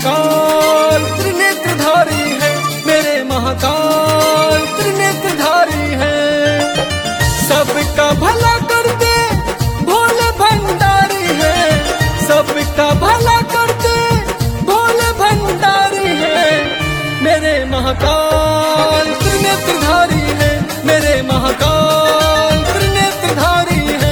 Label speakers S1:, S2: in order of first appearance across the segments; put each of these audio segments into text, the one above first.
S1: महाकाल त्रिनेत्रधारी है, मेरे महाकाल त्रिनेत्रधारी है। सबका भला करते भोले भंडारी है, सबका भला करते भोले भंडारी है। मेरे महाकाल त्रिनेत्रधारी है, मेरे महाकाल त्रिनेत्रधारी है।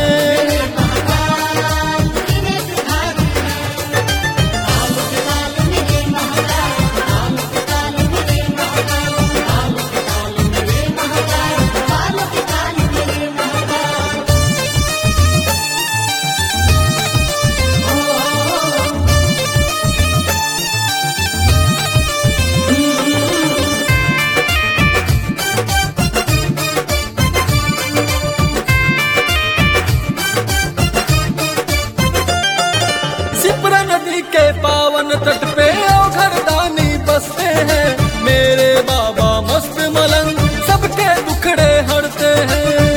S1: सिपरा नदी के पावन तट पे औघरदानी बसते हैं, मेरे बाबा मस्त मलंग सबके दुखड़े हरते हैं।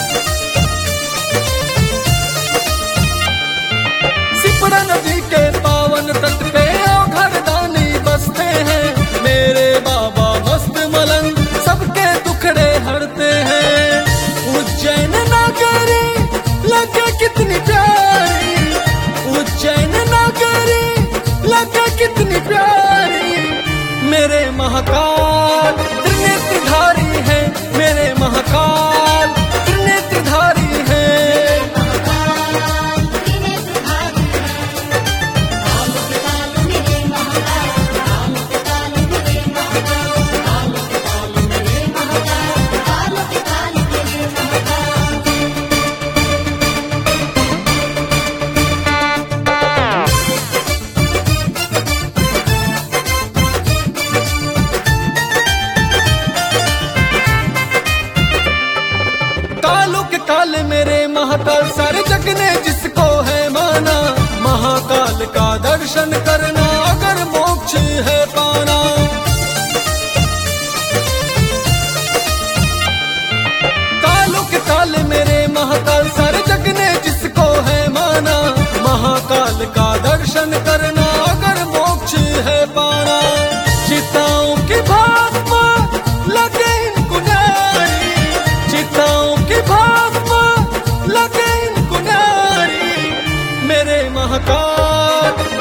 S1: सिपरा नदी के पावन तट पे औघरदानी बसते हैं, मेरे बाबा मस्त मलंग सबके दुखड़े हरते हैं। उज्जैन नगरी लगे कितनी प्यारी, उज्जैन नगरी लगे कितनी प्यारी। मेरे महाकाल त्रिनेत्रधारी है, मेरे महाकाल त्रिनेत्रधारी है। कालों के काल मेरे महाकाल, सारे जग ने जिसको है माना। महाकाल का दर्शन करना अगर मोक्ष है पाना। कालों के काल मेरे महाकाल, सारे जग ने जिसको है माना। महाकाल का दर्शन करना अगर मोक्ष है पाना। चिताओं की भात्मा लगे इनको नारी, चिताओं की भात्मा लगे इनको नारी। मेरे महाकाल